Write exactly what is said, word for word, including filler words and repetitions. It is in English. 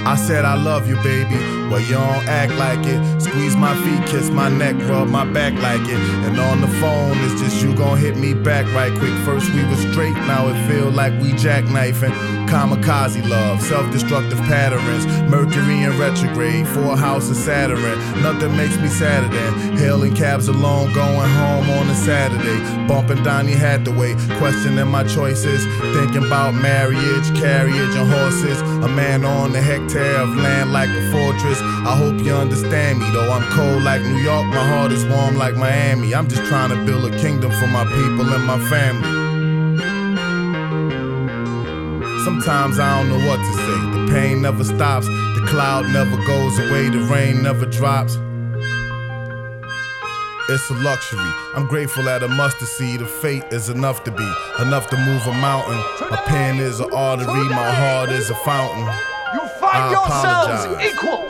I said I love you, baby. Well, you don't act like it. Squeeze my feet, kiss my neck, rub my back like it. And on the phone, it's just you gon' hit me back right quick. First we was straight, now it feel like we jackknifing. Kamikaze love, self-destructive patterns. Mercury in retrograde, four house of Saturn. Nothing makes me sadder than hailing cabs alone, going home on a Saturday. Bumping Donny Hathaway, questioning my choices. Thinking about marriage, carriage, and horses. A man on a hectare of land like a fortress. I hope you understand me, though I'm cold like New York, my heart is warm like Miami. I'm just trying to build a kingdom for my people and my family. Sometimes I don't know what to say. The pain never stops, the cloud never goes away, the rain never drops. It's a luxury. I'm grateful that a mustard seed of fate is enough to be, enough to move a mountain. My pen is an artery, my heart is a fountain. You find I yourselves apologize. equal.